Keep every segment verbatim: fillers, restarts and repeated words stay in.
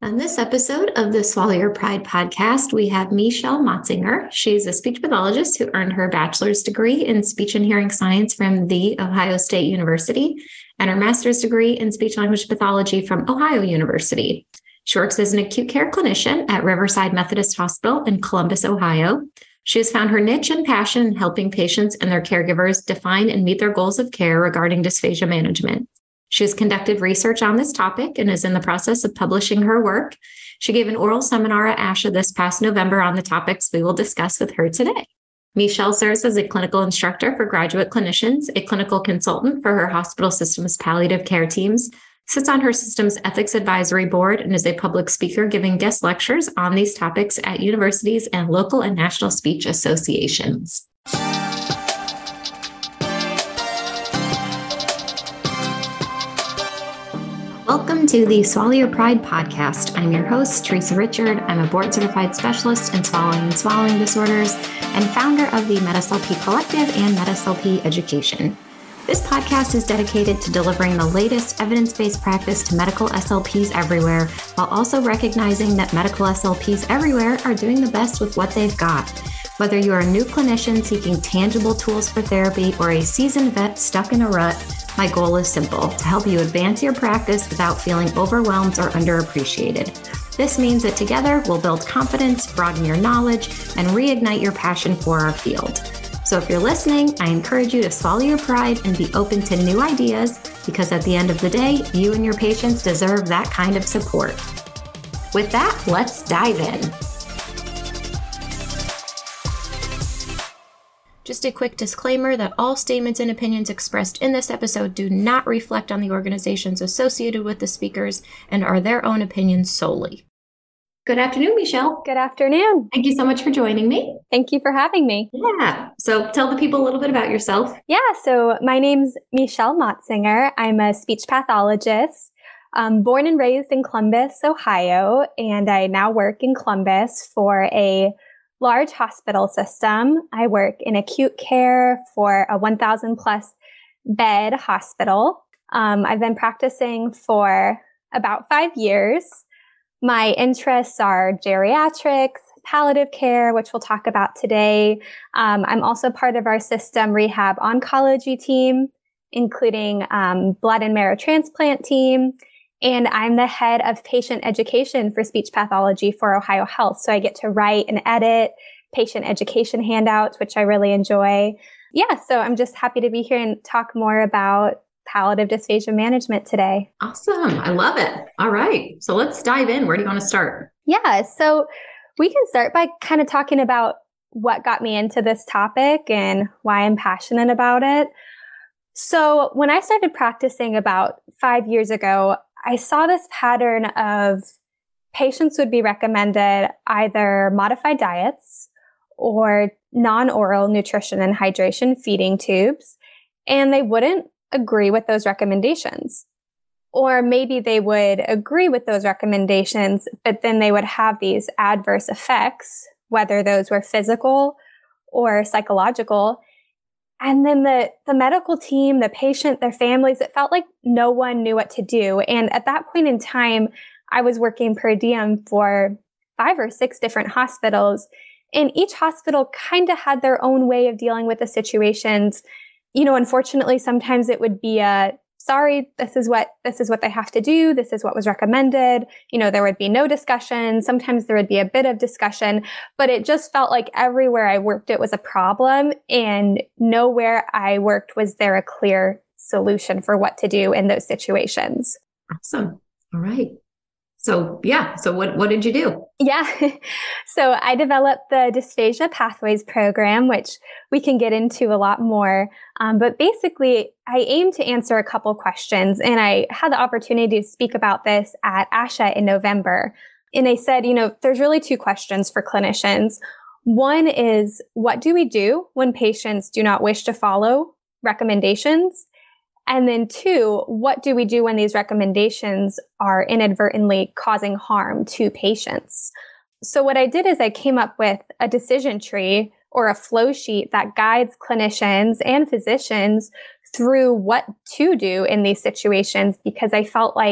On this episode of the Swallow Your Pride podcast, we have Michelle Motzinger. She's a speech pathologist who earned her bachelor's degree in speech and hearing science from The Ohio State University and her master's degree in speech language pathology from Ohio University. She works as an acute care clinician at Riverside Methodist Hospital in Columbus, Ohio. She has found her niche and passion in helping patients and their caregivers define and meet their goals of care regarding dysphagia management. She has conducted research on this topic and is in the process of publishing her work. She gave an oral seminar at ASHA this past November on the topics we will discuss with her today. Michelle serves as a clinical instructor for graduate clinicians, a clinical consultant for her hospital system's palliative care teams, sits on her system's ethics advisory board, and is a public speaker giving guest lectures on these topics at universities and local and national speech associations. Welcome to the Swallow Your Pride podcast. I'm your host, Teresa Richard. I'm a board-certified specialist in swallowing and swallowing disorders and founder of the MedSLP Collective and MedSLP Education. This podcast is dedicated to delivering the latest evidence-based practice to medical S L Ps everywhere, while also recognizing that medical S L Ps everywhere are doing the best with what they've got. Whether you are a new clinician seeking tangible tools for therapy or a seasoned vet stuck in a rut, my goal is simple: to help you advance your practice without feeling overwhelmed or underappreciated. This means that together we'll build confidence, broaden your knowledge, and reignite your passion for our field. So if you're listening, I encourage you to swallow your pride and be open to new ideas, because at the end of the day, you and your patients deserve that kind of support. With that, let's dive in. Just a quick disclaimer that all statements and opinions expressed in this episode do not reflect on the organizations associated with the speakers and are their own opinions solely. Good afternoon, Michelle. Good afternoon. Thank you so much for joining me. Thank you for having me. Yeah. So tell the people a little bit about yourself. Yeah. So my name's Michelle Motzinger. I'm a speech pathologist, um, born and raised in Columbus, Ohio, and I now work in Columbus for a large hospital system. I work in acute care for a one thousand plus bed hospital. Um, I've been practicing for about five years. My interests are geriatrics, palliative care, which we'll talk about today. Um, I'm also part of our system rehab oncology team, including um, blood and marrow transplant team. And I'm the head of patient education for speech pathology for Ohio Health. So I get to write and edit patient education handouts, which I really enjoy. Yeah, so I'm just happy to be here and talk more about palliative dysphagia management today. Awesome. I love it. All right. So let's dive in. Where do you want to start? Yeah, so we can start by kind of talking about what got me into this topic and why I'm passionate about it. So when I started practicing about five years ago, I saw this pattern of patients would be recommended either modified diets or non-oral nutrition and hydration feeding tubes, and they wouldn't agree with those recommendations. Or maybe they would agree with those recommendations, but then they would have these adverse effects, whether those were physical or psychological. And then the, the medical team, the patient, their families, it felt like no one knew what to do. And at that point in time, I was working per diem for five or six different hospitals. And each hospital kind of had their own way of dealing with the situations. You know, unfortunately, sometimes it would be a, sorry, this is what, this is what they have to do. This is what was recommended. You know, there would be no discussion. Sometimes there would be a bit of discussion, but it just felt like everywhere I worked, it was a problem, and nowhere I worked was there a clear solution for what to do in those situations. Awesome. All right. So yeah, so what, what did you do? Yeah. So I developed the Dysphagia Pathways program, which we can get into a lot more. Um, but basically, I aim to answer a couple questions. And I had the opportunity to speak about this at ASHA in November. And they said, you know, there's really two questions for clinicians. One is, what do we do when patients do not wish to follow recommendations? And then two, what do we do when these recommendations are inadvertently causing harm to patients? So what I did is I came up with a decision tree or a flow sheet that guides clinicians and physicians through what to do in these situations, because I felt like,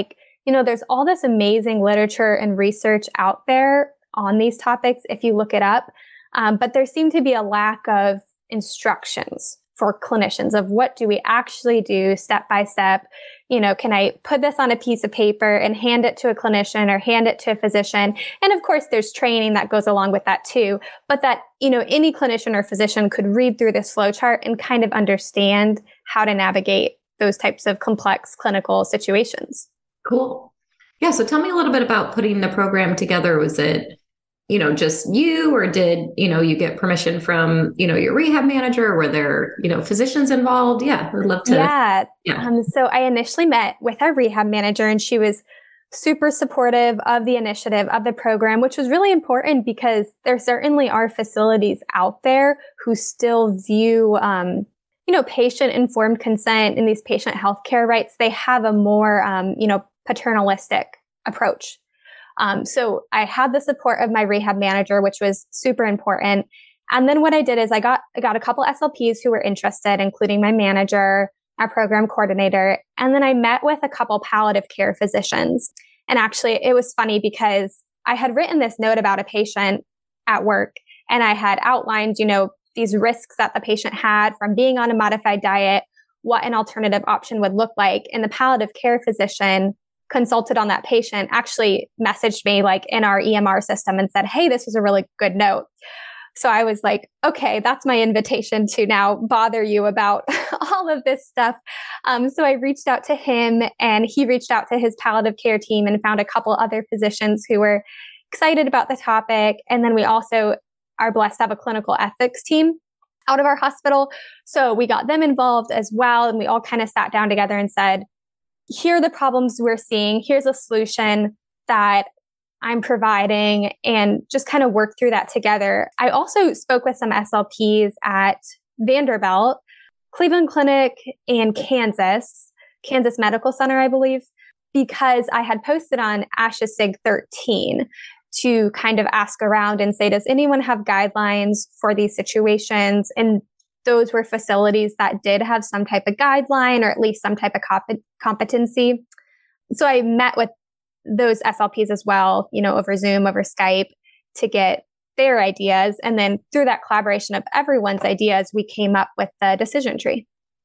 you know, there's all this amazing literature and research out there on these topics if you look it up. Um, but there seemed to be a lack of instructions for clinicians of what do we actually do step by step. You know, can I put this on a piece of paper and hand it to a clinician or hand it to a physician? And of course, there's training that goes along with that too. But that, you know, any clinician or physician could read through this flowchart and kind of understand how to navigate those types of complex clinical situations. Cool. Yeah. So tell me a little bit about putting the program together. Was it, you know, just you, or did, you know, you get permission from, you know, your rehab manager? Were there, you know, physicians involved? Yeah. I'd love to. Yeah. yeah. Um, so I initially met with our rehab manager, and she was super supportive of the initiative of the program, which was really important because there certainly are facilities out there who still view, um, you know, patient-informed consent and these patient healthcare rights. They have a more, um, you know, paternalistic approach. Um, so I had the support of my rehab manager, which was super important. And then what I did is I got I got a couple S L Ps who were interested, including my manager, our program coordinator, and then I met with a couple palliative care physicians. And actually, it was funny because I had written this note about a patient at work, and I had outlined, you know, these risks that the patient had from being on a modified diet, what an alternative option would look like. And the palliative care physician consulted on that patient actually messaged me like in our E M R system and said, hey, this was a really good note. So I was like, okay, that's my invitation to now bother you about all of this stuff. Um, so I reached out to him, and he reached out to his palliative care team and found a couple other physicians who were excited about the topic. And then we also are blessed to have a clinical ethics team out of our hospital. So we got them involved as well. And we all kind of sat down together and said, here are the problems we're seeing. Here's a solution that I'm providing, and just kind of work through that together. I also spoke with some S L Ps at Vanderbilt, Cleveland Clinic, and Kansas, Kansas Medical Center, I believe, because I had posted on ASHA SIG thirteen to kind of ask around and say, does anyone have guidelines for these situations? And those were facilities that did have some type of guideline or at least some type of comp- competency. So I met with those S L Ps as well, you know, over Zoom, over Skype, to get their ideas. And then through that collaboration of everyone's ideas, we came up with the decision tree.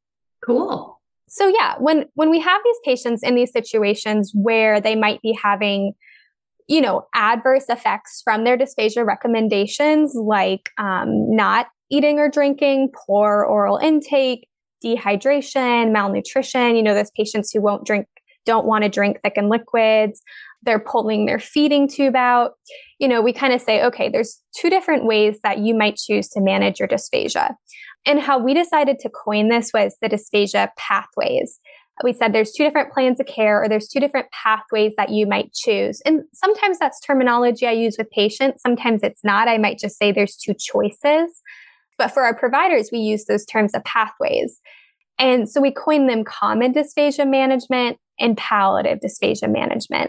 Cool. So yeah, when, when we have these patients in these situations where they might be having, you know, adverse effects from their dysphagia recommendations, like um, not eating or drinking, poor oral intake, dehydration, malnutrition, you know, those patients who won't drink, don't want to drink thickened liquids, they're pulling their feeding tube out. You know, we kind of say, okay, there's two different ways that you might choose to manage your dysphagia. And how we decided to coin this was the dysphagia pathways. We said there's two different plans of care, or there's two different pathways that you might choose. And sometimes that's terminology I use with patients. Sometimes it's not. I might just say there's two choices. But for our providers, we use those terms of pathways. And so we coined them common dysphagia management and palliative dysphagia management.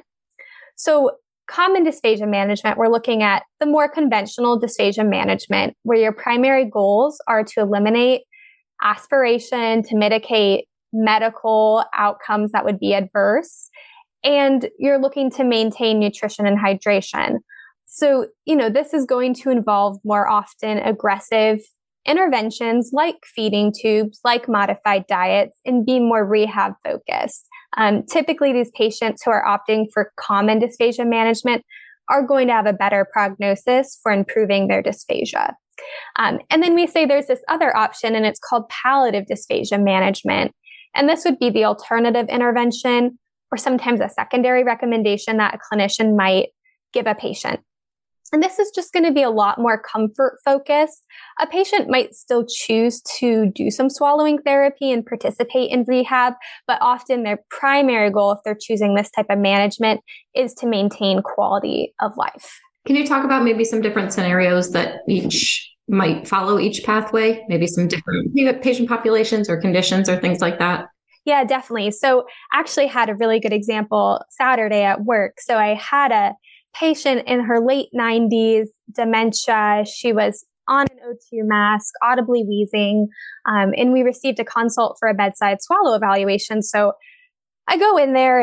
So common dysphagia management, we're looking at the more conventional dysphagia management, where your primary goals are to eliminate aspiration, to mitigate medical outcomes that would be adverse, and you're looking to maintain nutrition and hydration. So, you know, this is going to involve more often aggressive interventions like feeding tubes, like modified diets, and be more rehab focused. Um, typically, these patients who are opting for common dysphagia management are going to have a better prognosis for improving their dysphagia. Um, and then we say there's this other option, and it's called palliative dysphagia management. And this would be the alternative intervention, or sometimes a secondary recommendation that a clinician might give a patient. And this is just going to be a lot more comfort focused. A patient might still choose to do some swallowing therapy and participate in rehab, but often their primary goal, if they're choosing this type of management, is to maintain quality of life. Can you talk about maybe some different scenarios that each might follow each pathway, maybe some different patient populations or conditions or things like that? Yeah, definitely. So actually had a really good example Saturday at work. So I had a patient in her late nineties, dementia. She was on an O two mask, audibly wheezing, um, and we received a consult for a bedside swallow evaluation. So I go in there and,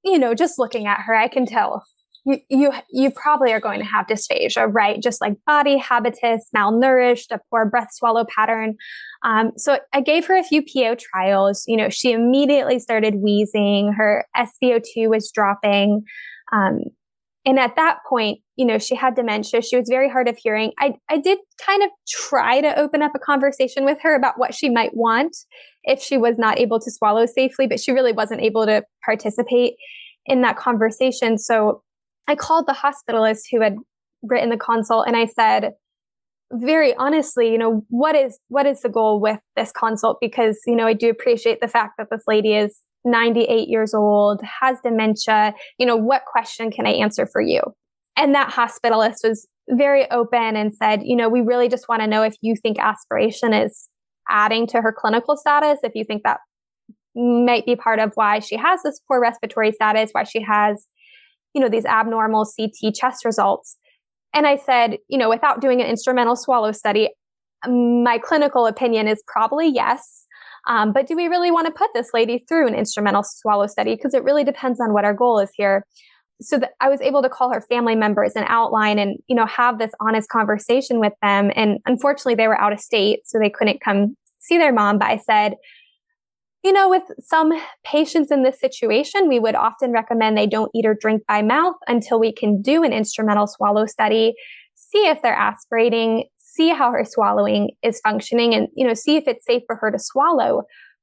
you know, just looking at her, I can tell you, you, you probably are going to have dysphagia, right? Just like body habitus, malnourished, a poor breath swallow pattern. Um, so I gave her a few P O trials. You know, she immediately started wheezing. Her S p O two was dropping. Um, and at that point, you know, she had dementia. She was very hard of hearing. I, I did kind of try to open up a conversation with her about what she might want if she was not able to swallow safely, but she really wasn't able to participate in that conversation. So I called the hospitalist who had written the consult and I said, very honestly, you know, what is, what is the goal with this consult? Because, you know, I do appreciate the fact that this lady is ninety-eight years old, has dementia. You know, what question can I answer for you? And that hospitalist was very open and said, you know, we really just want to know if you think aspiration is adding to her clinical status, if you think that might be part of why she has this poor respiratory status, why she has, you know, these abnormal C T chest results. And I said, you know, without doing an instrumental swallow study, my clinical opinion is probably yes. Um, but do we really want to put this lady through an instrumental swallow study? Because it really depends on what our goal is here. So that I was able to call her family members and outline and, you know, have this honest conversation with them. And unfortunately, they were out of state, so they couldn't come see their mom. But I said, you know, with some patients in this situation, we would often recommend they don't eat or drink by mouth until we can do an instrumental swallow study, see if they're aspirating, see how her swallowing is functioning, and, you know, see if it's safe for her to swallow.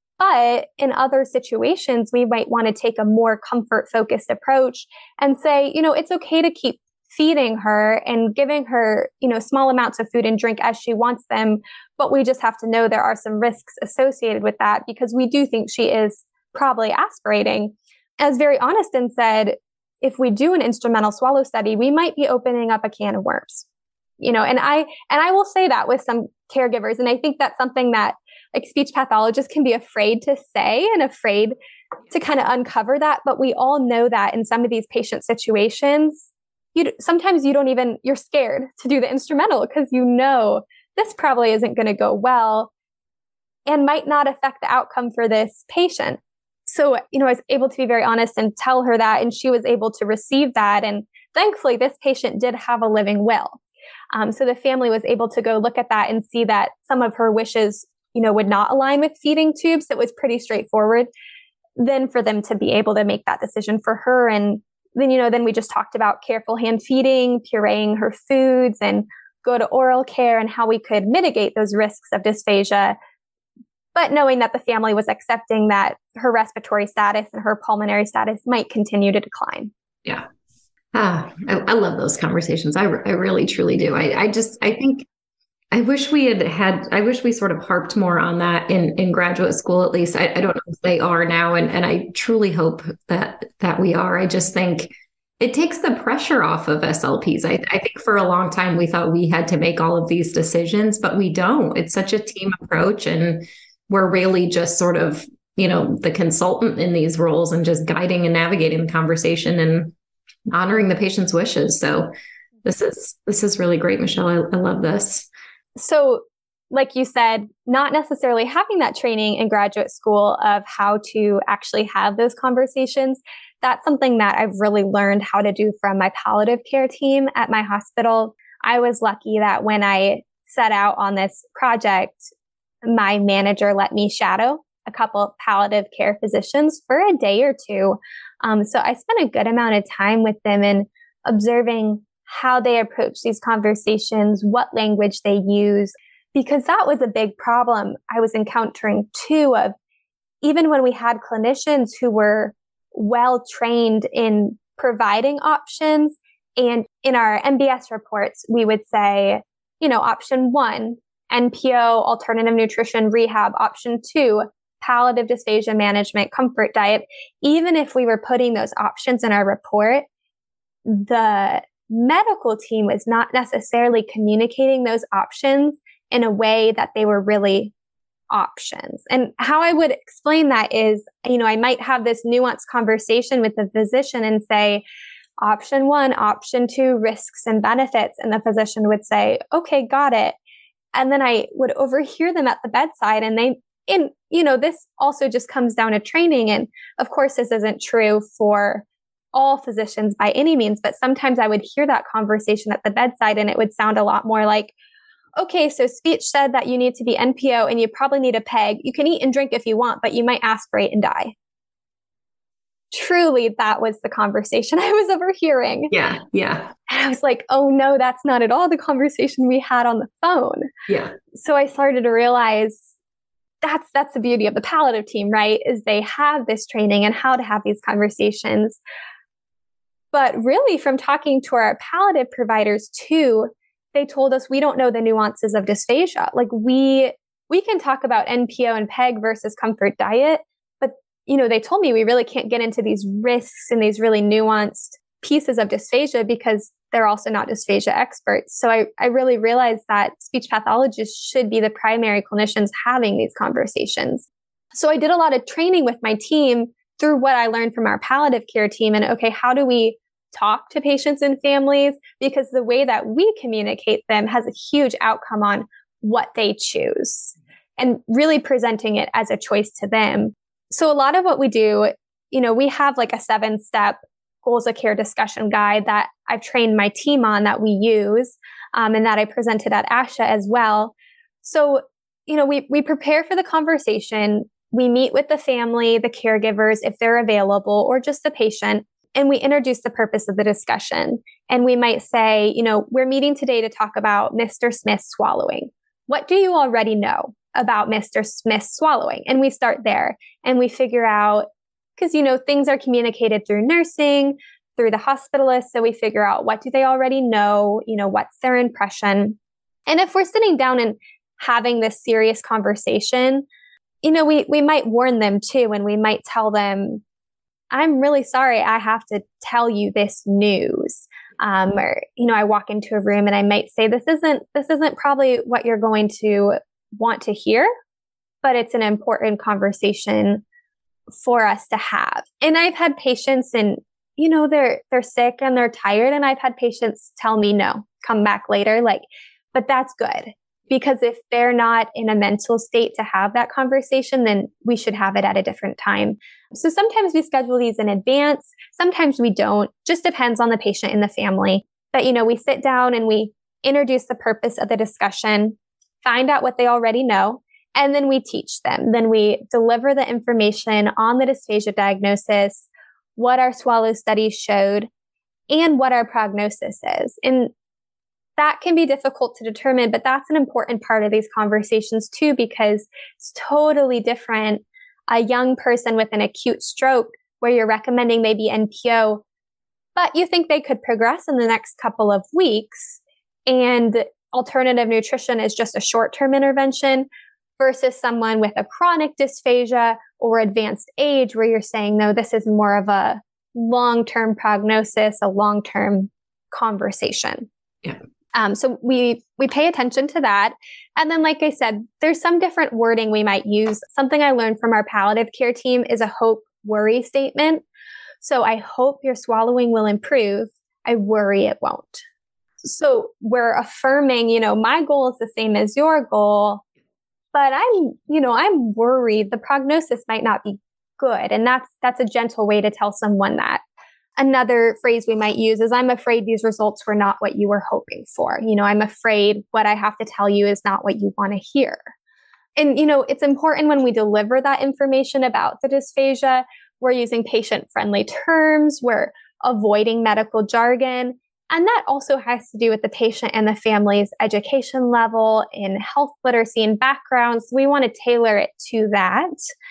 But in other situations, we might want to take a more comfort-focused approach and say, you know, it's okay to keep feeding her and giving her, you know, small amounts of food and drink as she wants them. But we just have to know there are some risks associated with that because we do think she is probably aspirating. I was very honest and said, if we do an instrumental swallow study, we might be opening up a can of worms. You know, and I, and I will say that with some caregivers. And I think that's something that like speech pathologists can be afraid to say and afraid to kind of uncover that. But we all know that in some of these patient situations, you sometimes you don't even, you're scared to do the instrumental because you know this probably isn't going to go well and might not affect the outcome for this patient. So, you know, I was able to be very honest and tell her that, and she was able to receive that. And thankfully, this patient did have a living will. Um, so the family was able to go look at that and see that some of her wishes, you know, would not align with feeding tubes. It was pretty straightforward. Then for them to be able to make that decision for her. And then, you know, then we just talked about careful hand feeding, pureeing her foods, and go to oral care and how we could mitigate those risks of dysphagia. But knowing that the family was accepting that her respiratory status and her pulmonary status might continue to decline. Yeah. Ah, I, I love those conversations. I, I really, truly do. I, I just, I think, I wish we had had, I wish we sort of harped more on that in, in graduate school, at least. I, I don't know if they are now. And, and I truly hope that, that we are. I just think it takes the pressure off of S L Ps. I, I think for a long time, we thought we had to make all of these decisions, but we don't. It's such a team approach. And we're really just sort of, you know, the consultant in these roles and just guiding and navigating the conversation and honoring the patient's wishes. So this is, this is really great, Michelle. I, I love this. So like you said, not necessarily having that training in graduate school of how to actually have those conversations. That's something that I've really learned how to do from my palliative care team at my hospital. I was lucky that when I set out on this project, my manager let me shadow a couple of palliative care physicians for a day or two. Um, so I spent a good amount of time with them and observing how they approach these conversations, what language they use, because that was a big problem I was encountering too, of even when we had clinicians who were well trained in providing options. And in our M B S reports, we would say, you know, option one, N P O, alternative nutrition rehab, option two, palliative dysphagia management, comfort diet. Even if we were putting those options in our report, the medical team was not necessarily communicating those options in a way that they were really options. And how I would explain that is, you know, I might have this nuanced conversation with the physician and say, option one, option two, risks and benefits. And the physician would say, okay, got it. And then I would overhear them at the bedside, and they, in, you know, this also just comes down to training. And of course, this isn't true for all physicians by any means, but sometimes I would hear that conversation at the bedside and it would sound a lot more like, okay, so speech said that you need to be N P O and you probably need a PEG. You can eat and drink if you want, but you might aspirate and die. Truly, that was the conversation I was overhearing. Yeah, yeah. And I was like, oh no, that's not at all the conversation we had on the phone. Yeah. So I started to realize that's that's the beauty of the palliative team, right? Is they have this training and how to have these conversations. But really, from talking to our palliative providers too, they told us we don't know the nuances of dysphagia. Like we we can talk about N P O and PEG versus comfort diet, but you know, they told me we really can't get into these risks and these really nuanced pieces of dysphagia because they're also not dysphagia experts. So I, I really realized that speech pathologists should be the primary clinicians having these conversations. So I did a lot of training with my team through what I learned from our palliative care team. And okay, how do we talk to patients and families? Because the way that we communicate them has a huge outcome on what they choose and really presenting it as a choice to them. So a lot of what we do, you know, we have like a seven step goals of care discussion guide that I've trained my team on that we use um, and that I presented at ASHA as well. So, you know, we, we prepare for the conversation. We meet with the family, the caregivers, if they're available, or just the patient, and we introduce the purpose of the discussion. And we might say, you know, we're meeting today to talk about Mister Smith swallowing. What do you already know about Mister Smith swallowing? And we start there and we figure out, because, you know, things are communicated through nursing, through the hospitalist. So we figure out what do they already know, you know, what's their impression. And if we're sitting down and having this serious conversation, you know, we, we might warn them too. And we might tell them, I'm really sorry, I have to tell you this news. Um, or, you know, I walk into a room and I might say, this isn't, this isn't probably what you're going to want to hear, but it's an important conversation for us to have. And I've had patients and, you know, they're, they're sick and they're tired. And I've had patients tell me, no, come back later. Like, but that's good. Because if they're not in a mental state to have that conversation, then we should have it at a different time. So sometimes we schedule these in advance. Sometimes we don't. Just depends on the patient and the family. But, you know, we sit down and we introduce the purpose of the discussion, find out what they already know, and then we teach them. Then we deliver the information on the dysphagia diagnosis, what our swallow studies showed, and what our prognosis is. And that can be difficult to determine, but that's an important part of these conversations too, because it's totally different. A young person with an acute stroke where you're recommending they be N P O, but you think they could progress in the next couple of weeks, and alternative nutrition is just a short-term intervention, versus someone with a chronic dysphagia or advanced age where you're saying, no, this is more of a long-term prognosis, a long-term conversation. Yeah. Um, so we we pay attention to that. And then, like I said, there's some different wording we might use. Something I learned from our palliative care team is a hope worry statement. So I hope your swallowing will improve. I worry it won't. So we're affirming, you know, my goal is the same as your goal, but I'm, you know, I'm worried the prognosis might not be good. And that's that's a gentle way to tell someone that. Another phrase we might use is, I'm afraid these results were not what you were hoping for. You know, I'm afraid what I have to tell you is not what you want to hear. And, you know, it's important when we deliver that information about the dysphagia, we're using patient-friendly terms, we're avoiding medical jargon. And that also has to do with the patient and the family's education level in health literacy and backgrounds. We want to tailor it to that.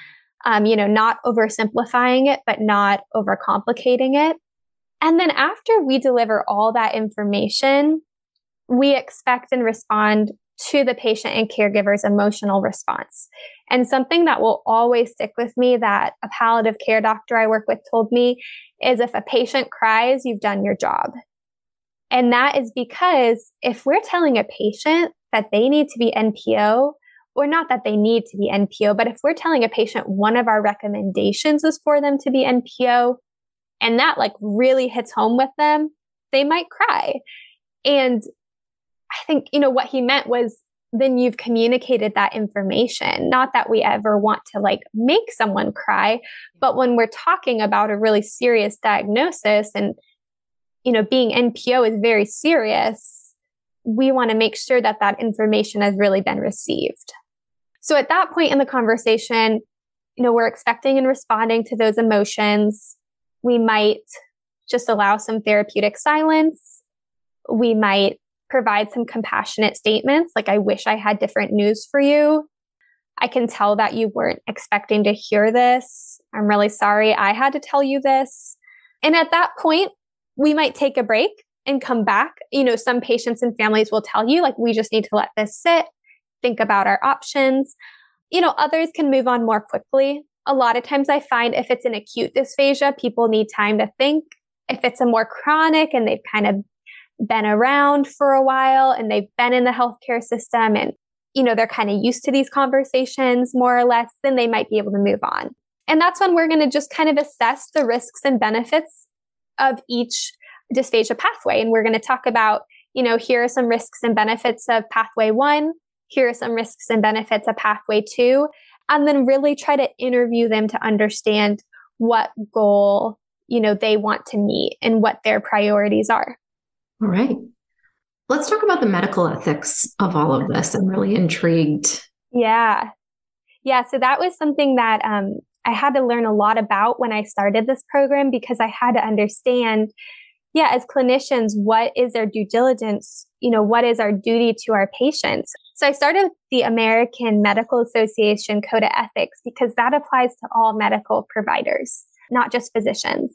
Um, you know, not oversimplifying it, but not overcomplicating it. And then after we deliver all that information, we expect and respond to the patient and caregiver's emotional response. And something that will always stick with me that a palliative care doctor I work with told me is, if a patient cries, you've done your job. And that is because if we're telling a patient that they need to be N P O, or not that they need to be N P O, but if we're telling a patient one of our recommendations is for them to be N P O, and that like really hits home with them, they might cry. And I think, you know, what he meant was, then you've communicated that information. Not that we ever want to like make someone cry, but when we're talking about a really serious diagnosis and, you know, being N P O is very serious, we want to make sure that that information has really been received. So at that point in the conversation, you know, we're expecting and responding to those emotions. We might just allow some therapeutic silence. We might provide some compassionate statements, like, I wish I had different news for you. I can tell that you weren't expecting to hear this. I'm really sorry I had to tell you this. And at that point, we might take a break and come back. You know, some patients and families will tell you, like, we just need to let this sit, think about our options. You know, others can move on more quickly. A lot of times I find if it's an acute dysphagia, people need time to think. If it's a more chronic and they've kind of been around for a while and they've been in the healthcare system and, you know, they're kind of used to these conversations more or less, then they might be able to move on. And that's when we're going to just kind of assess the risks and benefits of each dysphagia pathway. And we're going to talk about, you know, here are some risks and benefits of pathway one. Here are some risks and benefits of pathway two. And then really try to interview them to understand what goal, you know, they want to meet and what their priorities are. All right. Let's talk about the medical ethics of all of this. I'm really intrigued. Yeah. Yeah. So that was something that um, I had to learn a lot about when I started this program, because I had to understand, yeah, as clinicians, what is our due diligence? You know, what is our duty to our patients? So I started with the American Medical Association Code of Ethics because that applies to all medical providers, not just physicians.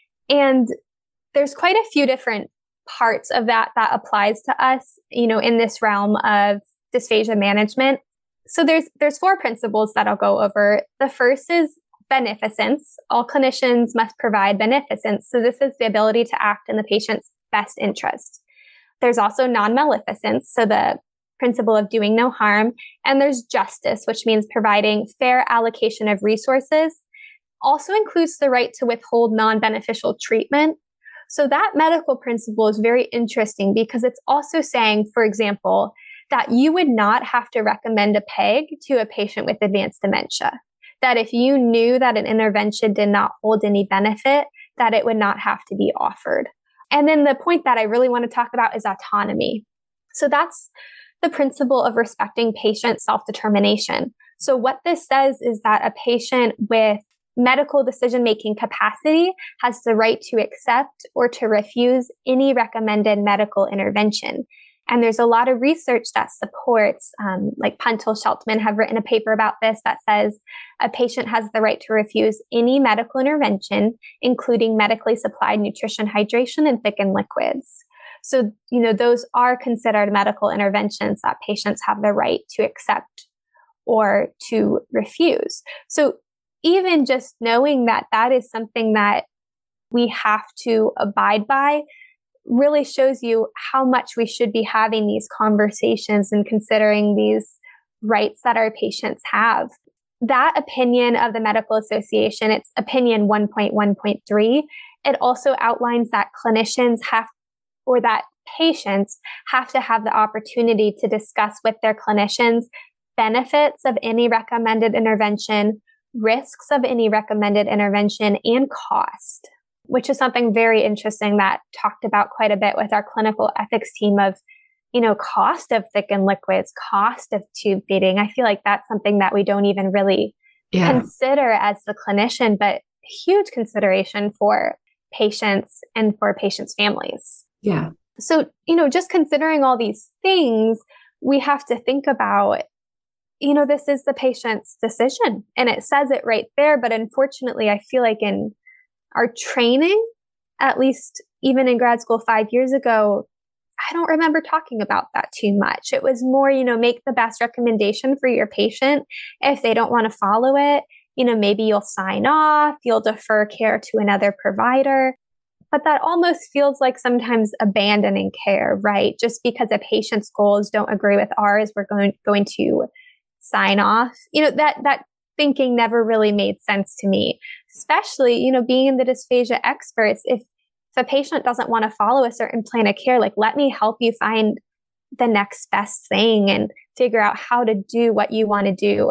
And there's quite a few different parts of that that applies to us, you know, in this realm of dysphagia management. So there's there's four principles that I'll go over. The first is beneficence. All clinicians must provide beneficence. So this is the ability to act in the patient's best interest. There's also non-maleficence, so the principle of doing no harm. And there's justice, which means providing fair allocation of resources. Also includes the right to withhold non-beneficial treatment. So that medical principle is very interesting because it's also saying, for example, that you would not have to recommend a PEG to a patient with advanced dementia. That if you knew that an intervention did not hold any benefit, that it would not have to be offered. And then the point that I really want to talk about is autonomy. So that's the principle of respecting patient self-determination. So what this says is that a patient with medical decision-making capacity has the right to accept or to refuse any recommended medical intervention. And there's a lot of research that supports, um, like Puntel Sheltman have written a paper about this that says a patient has the right to refuse any medical intervention, including medically supplied nutrition, hydration, and thickened liquids. So, you know, those are considered medical interventions that patients have the right to accept or to refuse. So even just knowing that that is something that we have to abide by really shows you how much we should be having these conversations and considering these rights that our patients have. That opinion of the Medical Association, it's opinion one point one point three, it also outlines that clinicians have, or that patients have to have the opportunity to discuss with their clinicians benefits of any recommended intervention, risks of any recommended intervention, and cost, which is something very interesting that talked about quite a bit with our clinical ethics team of, you know, cost of thickened liquids, cost of tube feeding. I feel like that's something that we don't even really yeah. consider as the clinician, but huge consideration for patients and for patients' families. Yeah. So, you know, just considering all these things, we have to think about, you know, this is the patient's decision and it says it right there. But unfortunately, I feel like in our training, at least even in grad school five years ago, I don't remember talking about that too much. It was more, you know, make the best recommendation for your patient. If they don't want to follow it, you know, maybe you'll sign off, you'll defer care to another provider. But that almost feels like sometimes abandoning care, right? Just because a patient's goals don't agree with ours, we're going, going to sign off. You know, that, that thinking never really made sense to me, especially, you know, being in the dysphagia experts. If, if a patient doesn't want to follow a certain plan of care, like, let me help you find the next best thing and figure out how to do what you want to do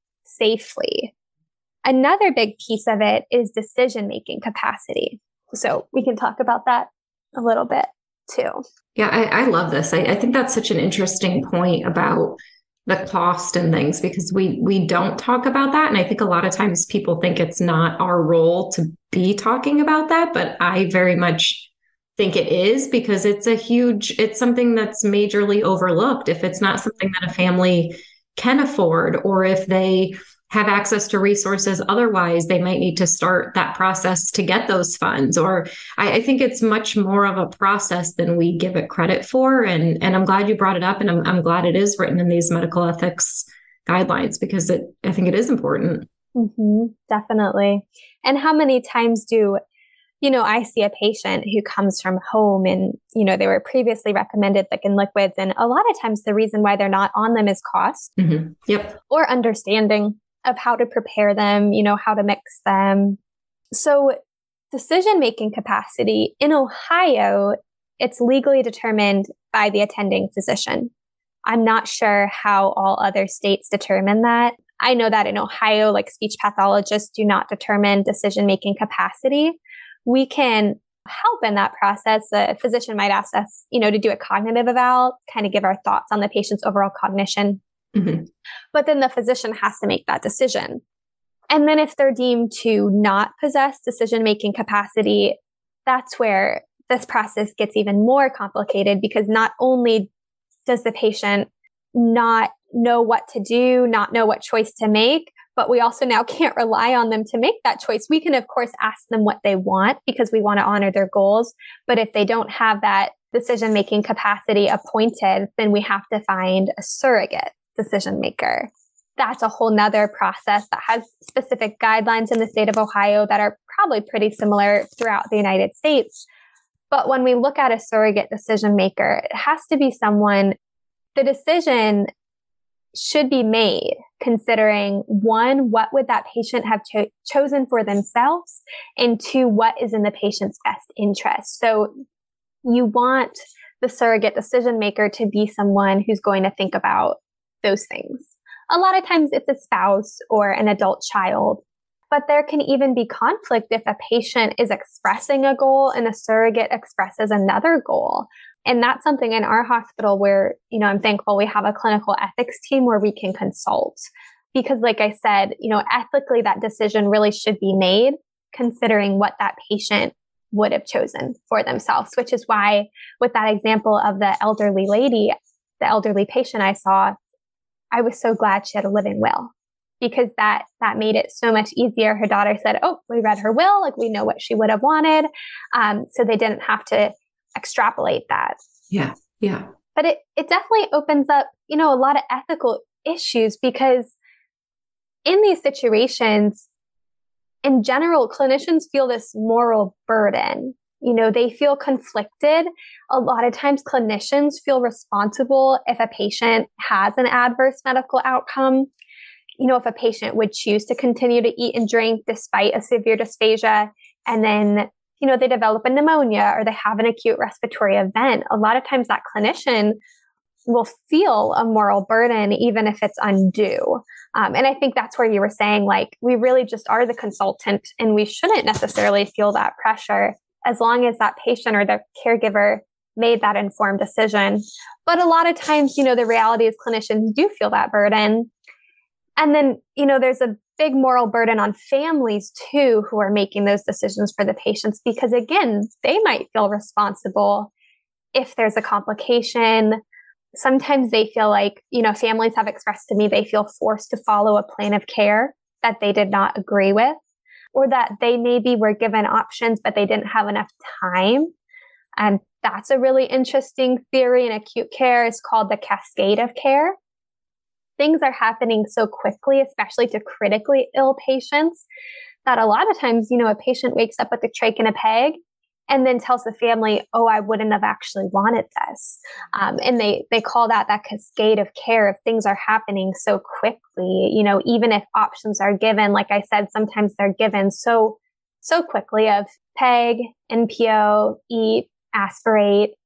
safely. Another big piece of it is decision-making capacity. So we can talk about that a little bit too. Yeah, I, I love this. I, I think that's such an interesting point about the cost and things, because we we don't talk about that. And I think a lot of times people think it's not our role to be talking about that, but I very much think it is, because it's a huge, it's something that's majorly overlooked. If it's not something that a family can afford, or if they have access to resources otherwise, they might need to start that process to get those funds. Or I, I think it's much more of a process than we give it credit for. And, and I'm glad you brought it up, and I'm, I'm glad it is written in these medical ethics guidelines, because it, I think it is important. Mm-hmm, definitely. And how many times do, you know, I see a patient who comes from home and, you know, they were previously recommended Thickened liquids. And a lot of times the reason why they're not on them is cost. Mm-hmm. Yep. Or understanding of how to prepare them, you know, how to mix them. So decision-making capacity in Ohio, it's legally determined by the attending physician. I'm not sure how all other states determine that. I know that in Ohio, like speech pathologists do not determine decision-making capacity. We can help in that process. A physician might ask us, you know, to do a cognitive eval, kind of give our thoughts on the patient's overall cognition. Mm-hmm. But then the physician has to make that decision. And then if they're deemed to not possess decision-making capacity, that's where this process gets even more complicated, because not only does the patient not know what to do, not know what choice to make, but we also now can't rely on them to make that choice. We can, of course, ask them what they want because we want to honor their goals. But if they don't have that decision-making capacity appointed, then we have to find a surrogate decision maker. That's a whole nother process that has specific guidelines in the state of Ohio that are probably pretty similar throughout the United States. But when we look at a surrogate decision maker, it has to be someone, the decision should be made considering, one, what would that patient have cho- chosen for themselves? And two, what is in the patient's best interest? So you want the surrogate decision maker to be someone who's going to think about those things. A lot of times it's a spouse or an adult child, but there can even be conflict if a patient is expressing a goal and a surrogate expresses another goal. And that's something in our hospital where, you know, I'm thankful we have a clinical ethics team where we can consult. Because like I said, you know, ethically that decision really should be made considering what that patient would have chosen for themselves, which is why with that example of the elderly lady, the elderly patient I saw, I was so glad she had a living will, because that, that made it so much easier. Her daughter said, oh, we read her will, like we know what she would have wanted. Um, so they didn't have to extrapolate that. Yeah. Yeah. But it, it definitely opens up, you know, a lot of ethical issues, because in these situations, in general, clinicians feel this moral burden. You know, they feel conflicted. A lot of times clinicians feel responsible if a patient has an adverse medical outcome. You know, if a patient would choose to continue to eat and drink despite a severe dysphagia, and then, you know, they develop a pneumonia or they have an acute respiratory event, a lot of times that clinician will feel a moral burden, even if it's undue. Um, and I think that's where you were saying, like, we really just are the consultant and we shouldn't necessarily feel that pressure as long as that patient or their caregiver made that informed decision. But a lot of times, you know, the reality is clinicians do feel that burden. And then, you know, there's a big moral burden on families too, who are making those decisions for the patients, because again, they might feel responsible if there's a complication. Sometimes they feel like, you know, families have expressed to me, they feel forced to follow a plan of care that they did not agree with, or that they maybe were given options, but they didn't have enough time. And that's a really interesting theory in acute care. It's called the cascade of care. Things are happening so quickly, especially to critically ill patients, that a lot of times, you know, a patient wakes up with a trach and a peg and then tells the family, oh, I wouldn't have actually wanted this. Um, and they they call that that cascade of care. If things are happening so quickly, you know, even if options are given, like I said, sometimes they're given so, so quickly of peg, N P O, eat, aspirate,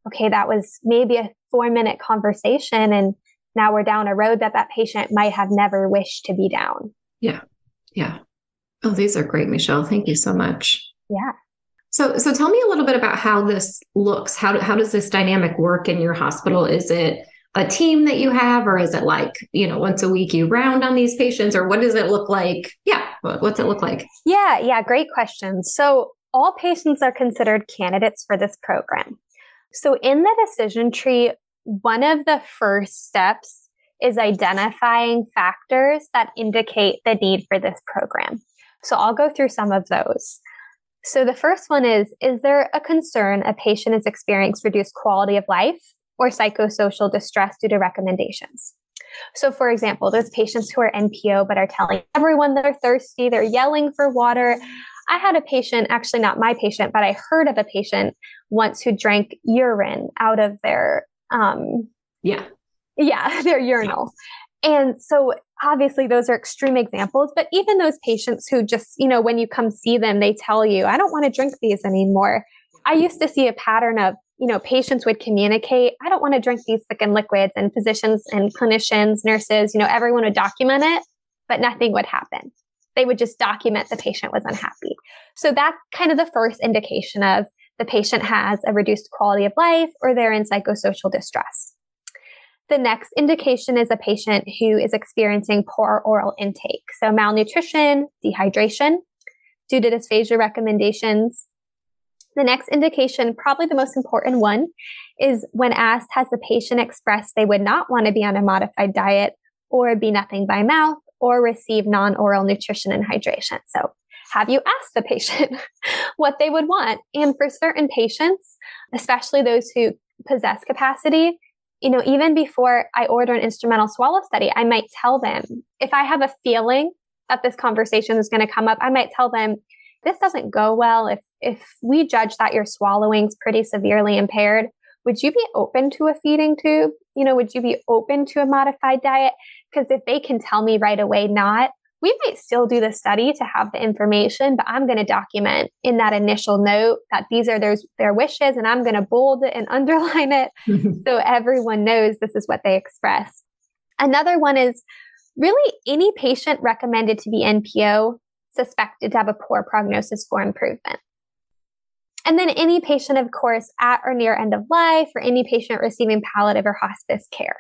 okay, that was maybe a four minute conversation. And now we're down a road that that patient might have never wished to be down. Yeah. Yeah. Oh, these are great, Michelle. Thank you so much. Yeah. So, so tell me a little bit about how this looks. How, how does this dynamic work in your hospital? Is it a team that you have, or is it like, you know, once a week you round on these patients, or what does it look like? Yeah. What's it look like? Yeah. Yeah. Great question. So all patients are considered candidates for this program. So in the decision tree, one of the first steps is identifying factors that indicate the need for this program. So I'll go through some of those. So the first one is, is there a concern a patient is experiencing reduced quality of life or psychosocial distress due to recommendations? So for example, those patients who are N P O but are telling everyone they're thirsty, they're yelling for water. I had a patient, actually not my patient, but I heard of a patient once who drank urine out of their, um, yeah, yeah, their urinal. And so obviously those are extreme examples, but even those patients who just, you know, when you come see them, they tell you, I don't want to drink these anymore. I used to see a pattern of, you know, patients would communicate, I don't want to drink these thickened liquids, and physicians and clinicians, nurses, you know, everyone would document it, but nothing would happen. They would just document the patient was unhappy. So that's kind of the first indication of the patient has a reduced quality of life or they're in psychosocial distress. The next indication is a patient who is experiencing poor oral intake. So malnutrition, dehydration, due to dysphagia recommendations. The next indication, probably the most important one, is when asked, has the patient expressed they would not want to be on a modified diet or be nothing by mouth or receive non-oral nutrition and hydration? So have you asked the patient what they would want? And for certain patients, especially those who possess capacity, you know, even before I order an instrumental swallow study, I might tell them, if I have a feeling that this conversation is going to come up, I might tell them, this doesn't go well. If, if we judge that your swallowing's pretty severely impaired, would you be open to a feeding tube? You know, would you be open to a modified diet? Because if they can tell me right away not, we might still do the study to have the information, but I'm going to document in that initial note that these are their, their wishes, and I'm going to bold it and underline it so everyone knows this is what they express. Another one is really any patient recommended to be N P O suspected to have a poor prognosis for improvement. And then any patient, of course, at or near end of life, or any patient receiving palliative or hospice care.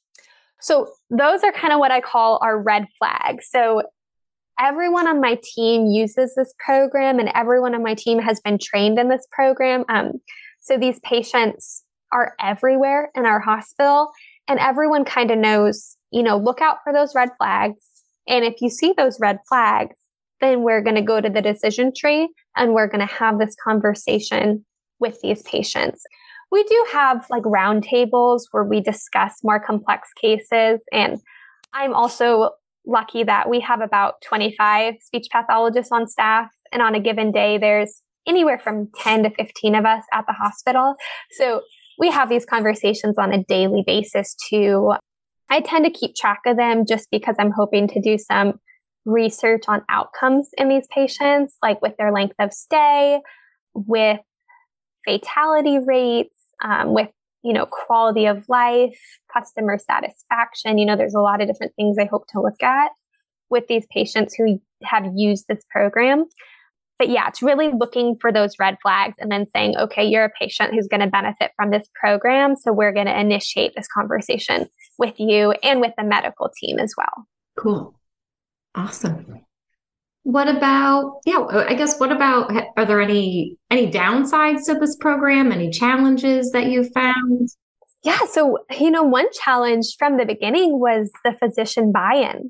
So those are kind of what I call our red flags. So everyone on my team uses this program, and everyone on my team has been trained in this program. Um, so these patients are everywhere in our hospital, and everyone kind of knows, you know, look out for those red flags. And if you see those red flags, then we're going to go to the decision tree and we're going to have this conversation with these patients. We do have like roundtables where we discuss more complex cases. And I'm also lucky that we have about twenty-five speech pathologists on staff. And on a given day, there's anywhere from ten to fifteen of us at the hospital. So we have these conversations on a daily basis too. I tend to keep track of them just because I'm hoping to do some research on outcomes in these patients, like with their length of stay, with fatality rates, um, with, you know, quality of life, customer satisfaction. You know, there's a lot of different things I hope to look at with these patients who have used this program. But yeah, it's really looking for those red flags and then saying, okay, you're a patient who's going to benefit from this program. So we're going to initiate this conversation with you and with the medical team as well. Cool. Awesome. What about, yeah, I guess, what about, are there any, any downsides to this program? Any challenges that you found? Yeah. So, you know, one challenge from the beginning was the physician buy-in.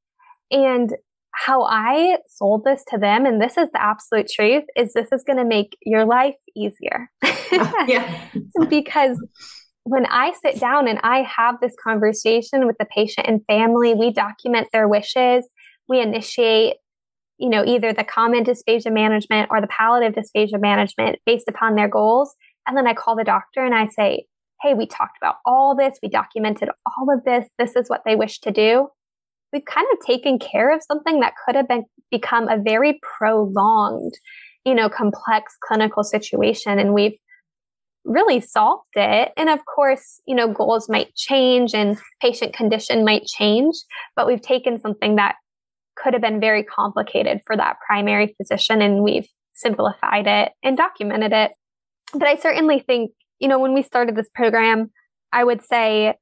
And how I sold this to them, and this is the absolute truth, is this is going to make your life easier. Yeah. Because when I sit down and I have this conversation with the patient and family, we document their wishes, we initiate, you know, either the common dysphagia management or the palliative dysphagia management based upon their goals. And then I call the doctor and I say, hey, we talked about all this. We documented all of this. This is what they wish to do. We've kind of taken care of something that could have been become a very prolonged, you know, complex clinical situation. And we've really solved it. And of course, you know, goals might change and patient condition might change, but we've taken something that could have been very complicated for that primary physician and we've simplified it and documented it. But I certainly think, you know, when we started this program, I would say,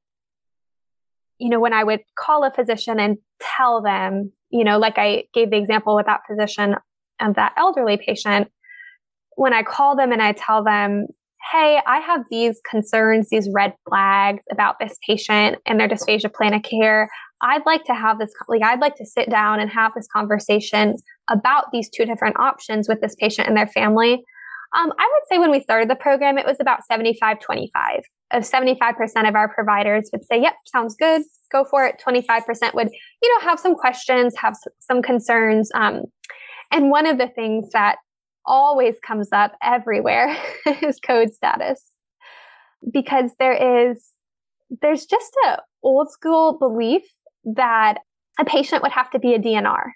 you know, when I would call a physician and tell them, you know, like I gave the example with that physician and that elderly patient, when I call them and I tell them, hey, I have these concerns, these red flags about this patient and their dysphagia plan of care. I'd like to have this, like, I'd like to sit down and have this conversation about these two different options with this patient and their family. Um, I would say when we started the program, it was about seventy-five twenty-five. Of seventy-five percent of our providers would say, yep, sounds good, go for it. twenty-five percent would, you know, have some questions, have s- some concerns. Um, and one of the things that always comes up everywhere is code status. Because there is, there's just a old school belief that a patient would have to be a D N R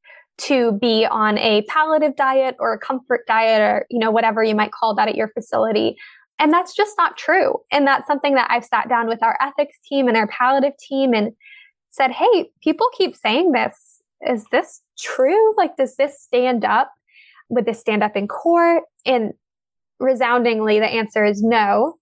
to be on a palliative diet or a comfort diet or, you know, whatever you might call that at your facility. And that's just not true. And that's something that I've sat down with our ethics team and our palliative team and said, hey, people keep saying this. Is this true? Like, does this stand up? Would this stand up in court? And resoundingly, the answer is no.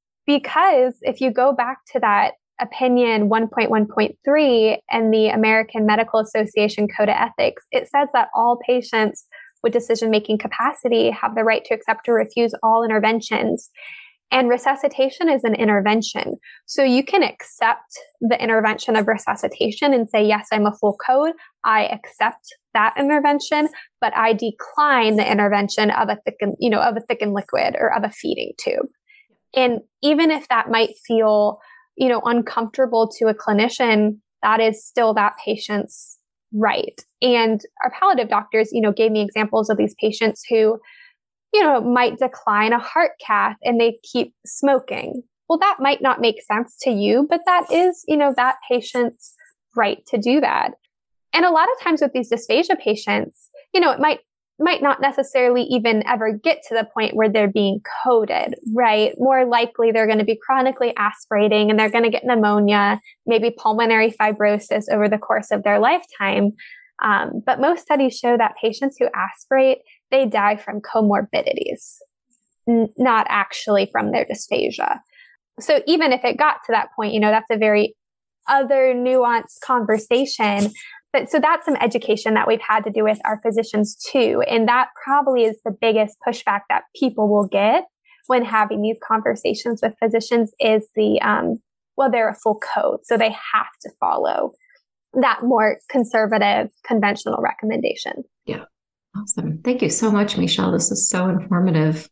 Because if you go back to that opinion one point one point three and the American Medical Association Code of Ethics, it says that all patients with decision-making capacity have the right to accept or refuse all interventions. And resuscitation is an intervention. So you can accept the intervention of resuscitation and say, yes, I'm a full code. I accept that intervention, but I decline the intervention of a thickened, you know, of a thickened liquid or of a feeding tube. And even if that might feel, you know, uncomfortable to a clinician, that is still that patient's right. And our palliative doctors, you know, gave me examples of these patients who, you know, might decline a heart cath and they keep smoking. Well, that might not make sense to you, but that is, you know, that patient's right to do that. And a lot of times with these dysphagia patients, you know, it might might not necessarily even ever get to the point where they're being coded, right? More likely they're going to be chronically aspirating and they're going to get pneumonia, maybe pulmonary fibrosis over the course of their lifetime. Um, but most studies show that patients who aspirate, they die from comorbidities, n- not actually from their dysphagia. So even if it got to that point, you know, that's a very other nuanced conversation. But so that's some education that we've had to do with our physicians too. And that probably is the biggest pushback that people will get when having these conversations with physicians is the, um, well, they're a full code. So they have to follow that more conservative, conventional recommendation. Yeah. Awesome. Thank you so much, Michelle. This is so informative.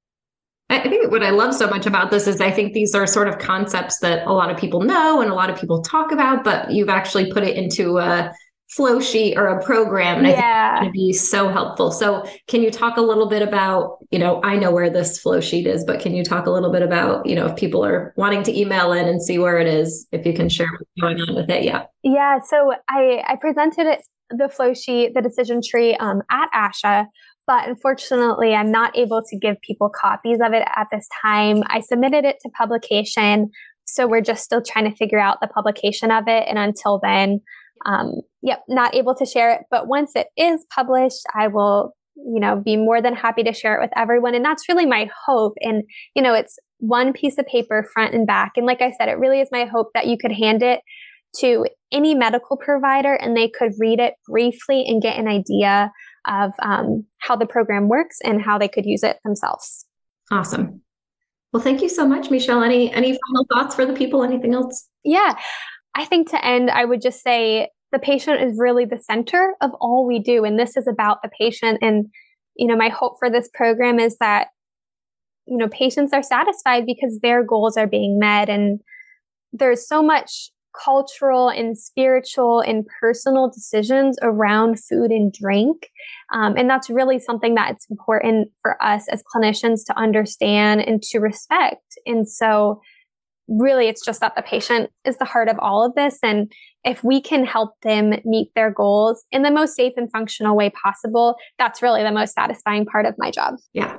I think what I love so much about this is I think these are sort of concepts that a lot of people know and a lot of people talk about, but you've actually put it into a flow sheet or a program. And Yeah. I think it's going to be so helpful. So can you talk a little bit about, you know, I know where this flow sheet is, but can you talk a little bit about, you know, if people are wanting to email in and see where it is, if you can share what's going on with it? Yeah. Yeah. So I, I presented it, the flow sheet, the decision tree um, at ASHA, but unfortunately I'm not able to give people copies of it at this time. I submitted it to publication. So we're just still trying to figure out the publication of it. And until then, Um, yep, not able to share it. But once it is published, I will, you know, be more than happy to share it with everyone. And that's really my hope. And, you know, it's one piece of paper front and back. And like I said, it really is my hope that you could hand it to any medical provider and they could read it briefly and get an idea of um, how the program works and how they could use it themselves. Awesome. Well, thank you so much, Michelle. Any, any final thoughts for the people? Anything else? Yeah. I think to end, I would just say the patient is really the center of all we do. And this is about the patient. And, you know, my hope for this program is that, you know, patients are satisfied because their goals are being met. And there's so much cultural and spiritual and personal decisions around food and drink. Um, and that's really something that it's important for us as clinicians to understand and to respect. And so really, it's just that the patient is the heart of all of this. And if we can help them meet their goals in the most safe and functional way possible, that's really the most satisfying part of my job. Yeah.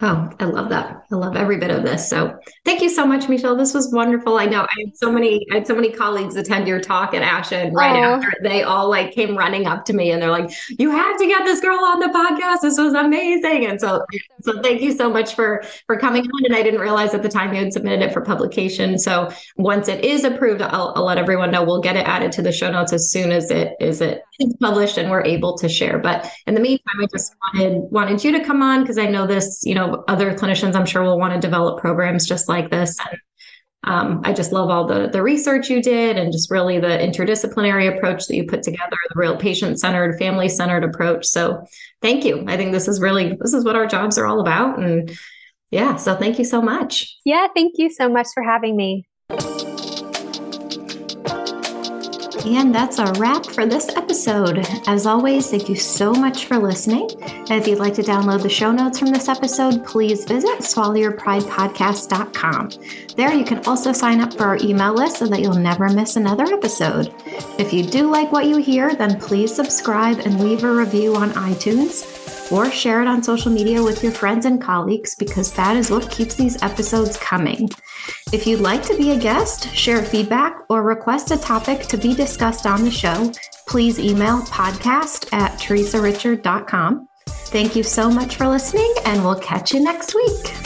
Oh, I love that. I love every bit of this. So thank you so much, Michelle. This was wonderful. I know I had so many, I had so many colleagues attend your talk at ASHA, and right Oh. after they all like came running up to me and they're like, you have to get this girl on the podcast. This was amazing. And so, so thank you so much for, for coming on. And I didn't realize at the time you had submitted it for publication. So once it is approved, I'll, I'll let everyone know. We'll get it added to the show notes as soon as it is it is published and we're able to share. But in the meantime, I just wanted, wanted you to come on because I know this, you know, other clinicians I'm sure will want to develop programs just like this. And um, I just love all the, the research you did and just really the interdisciplinary approach that you put together, the real patient-centered, family-centered approach. So thank you. I think this is really, this is what our jobs are all about. And yeah, so thank you so much. Yeah, thank you so much for having me. And that's a wrap for this episode. As always, thank you so much for listening. And if you'd like to download the show notes from this episode, please visit swallow your pride podcast dot com. There you can also sign up for our email list so that you'll never miss another episode. If you do like what you hear, then please subscribe and leave a review on iTunes or share it on social media with your friends and colleagues because that is what keeps these episodes coming. If you'd like to be a guest, share feedback, or request a topic to be discussed on the show, please email podcast at teresa richard dot com. Thank you so much for listening, and we'll catch you next week.